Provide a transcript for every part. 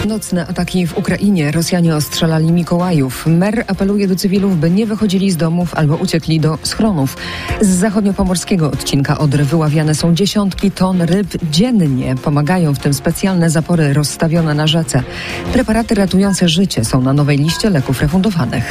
Nocne ataki w Ukrainie. Rosjanie ostrzelali Mikołajów. Mer apeluje do cywilów, by nie wychodzili z domów albo uciekli do schronów. Z zachodniopomorskiego odcinka Odry wyławiane są dziesiątki ton ryb dziennie. Pomagają w tym specjalne zapory rozstawione na rzece. Preparaty ratujące życie są na nowej liście leków refundowanych.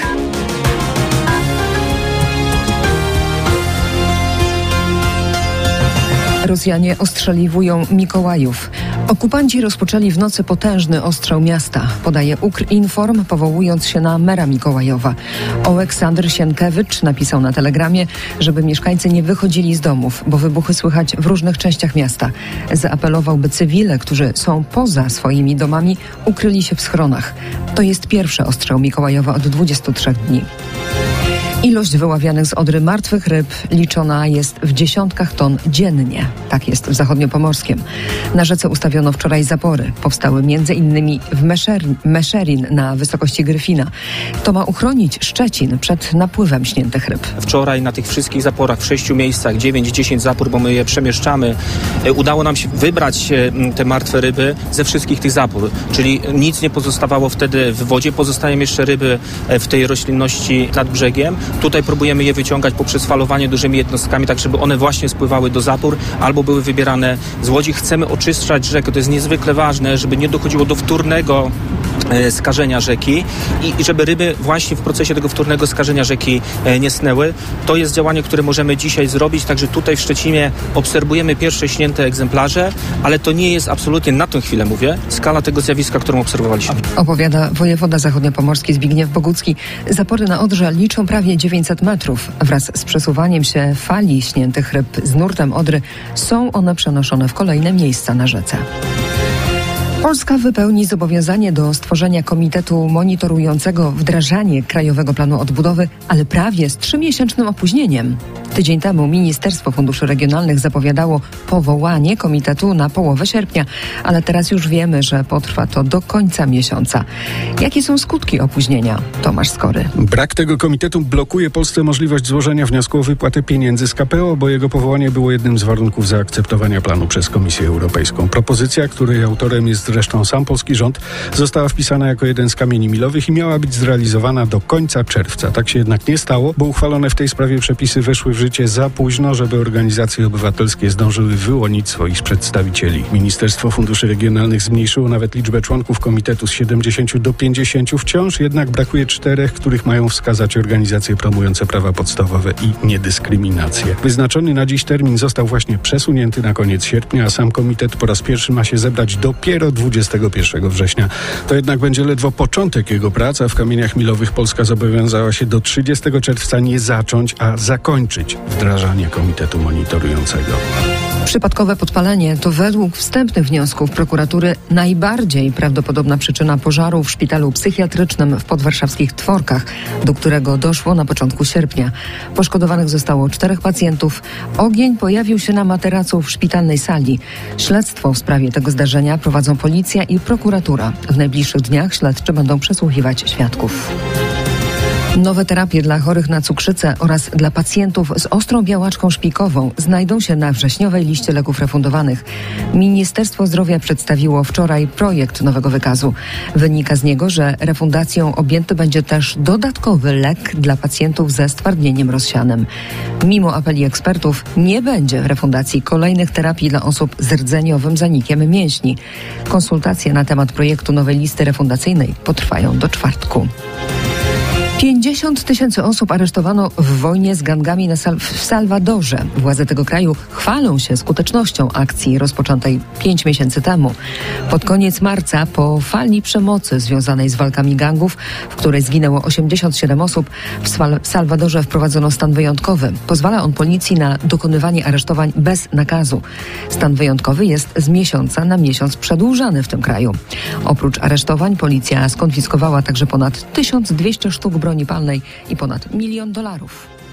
Rosjanie ostrzeliwują Mikołajów. Okupanci rozpoczęli w nocy potężny ostrzał miasta, podaje Ukrinform, powołując się na mera Mikołajowa. Oleksandr Sienkiewicz napisał na telegramie, żeby mieszkańcy nie wychodzili z domów, bo wybuchy słychać w różnych częściach miasta. Zaapelował, by cywile, którzy są poza swoimi domami, ukryli się w schronach. To jest pierwszy ostrzał Mikołajowa od 23 dni. Ilość wyławianych z Odry martwych ryb liczona jest w dziesiątkach ton dziennie. Tak jest w zachodniopomorskiem. Na rzece ustawiono wczoraj zapory. Powstały m.in. w Meszerin na wysokości Gryfina. To ma uchronić Szczecin przed napływem śniętych ryb. Wczoraj na tych wszystkich zaporach w 6 miejscach, 9-10 zapór, bo my je przemieszczamy, udało nam się wybrać te martwe ryby ze wszystkich tych zapór. Czyli nic nie pozostawało wtedy w wodzie. Pozostają jeszcze ryby w tej roślinności nad brzegiem. Tutaj próbujemy je wyciągać poprzez falowanie dużymi jednostkami, tak żeby one właśnie spływały do zapór albo były wybierane z łodzi. Chcemy oczyszczać rzekę. To jest niezwykle ważne, żeby nie dochodziło do wtórnego skażenia rzeki i żeby ryby właśnie w procesie tego wtórnego skażenia rzeki nie snęły. To jest działanie, które możemy dzisiaj zrobić, także tutaj w Szczecinie obserwujemy pierwsze śnięte egzemplarze, ale to nie jest absolutnie, na tę chwilę mówię, skala tego zjawiska, którą obserwowaliśmy. Opowiada wojewoda zachodniopomorski Zbigniew Bogucki. Zapory na Odrze liczą prawie 900 metrów. Wraz z przesuwaniem się fali śniętych ryb z nurtem Odry są one przenoszone w kolejne miejsca na rzece. Polska wypełni zobowiązanie do stworzenia komitetu monitorującego wdrażanie Krajowego Planu Odbudowy, ale prawie z 3-miesięcznym opóźnieniem. Tydzień temu Ministerstwo Funduszy Regionalnych zapowiadało powołanie komitetu na połowę sierpnia, ale teraz już wiemy, że potrwa to do końca miesiąca. Jakie są skutki opóźnienia? Tomasz Skory. Brak tego komitetu blokuje Polsce możliwość złożenia wniosku o wypłatę pieniędzy z KPO, bo jego powołanie było jednym z warunków zaakceptowania planu przez Komisję Europejską. Propozycja, której autorem jest zresztą sam polski rząd, została wpisana jako jeden z kamieni milowych i miała być zrealizowana do końca czerwca. Tak się jednak nie stało, bo uchwalone w tej sprawie przepisy weszły w życie za późno, żeby organizacje obywatelskie zdążyły wyłonić swoich przedstawicieli. Ministerstwo Funduszy Regionalnych zmniejszyło nawet liczbę członków komitetu z 70 do 50. Wciąż jednak brakuje 4, których mają wskazać organizacje promujące prawa podstawowe i niedyskryminację. Wyznaczony na dziś termin został właśnie przesunięty na koniec sierpnia, a sam komitet po raz pierwszy ma się zebrać dopiero 21 września. To jednak będzie ledwo początek jego prac, a w kamieniach milowych Polska zobowiązała się do 30 czerwca nie zacząć, a zakończyć wdrażanie komitetu monitorującego. Przypadkowe podpalenie to według wstępnych wniosków prokuratury najbardziej prawdopodobna przyczyna pożaru w szpitalu psychiatrycznym w podwarszawskich Tworkach, do którego doszło na początku sierpnia. Poszkodowanych zostało 4 pacjentów. Ogień pojawił się na materacu w szpitalnej sali. Śledztwo w sprawie tego zdarzenia prowadzą policja i prokuratura. W najbliższych dniach śledczy będą przesłuchiwać świadków. Nowe terapie dla chorych na cukrzycę oraz dla pacjentów z ostrą białaczką szpikową znajdą się na wrześniowej liście leków refundowanych. Ministerstwo Zdrowia przedstawiło wczoraj projekt nowego wykazu. Wynika z niego, że refundacją objęty będzie też dodatkowy lek dla pacjentów ze stwardnieniem rozsianym. Mimo apeli ekspertów nie będzie refundacji kolejnych terapii dla osób z rdzeniowym zanikiem mięśni. Konsultacje na temat projektu nowej listy refundacyjnej potrwają do czwartku. 50 000 osób aresztowano w wojnie z gangami w Salwadorze. Władze tego kraju chwalą się skutecznością akcji rozpoczętej 5 miesięcy temu. Pod koniec marca, po fali przemocy związanej z walkami gangów, w której zginęło 87 osób, w Salwadorze wprowadzono stan wyjątkowy. Pozwala on policji na dokonywanie aresztowań bez nakazu. Stan wyjątkowy jest z miesiąca na miesiąc przedłużany w tym kraju. Oprócz aresztowań policja skonfiskowała także ponad 1200 sztuk broni palnej i ponad $1 000 000.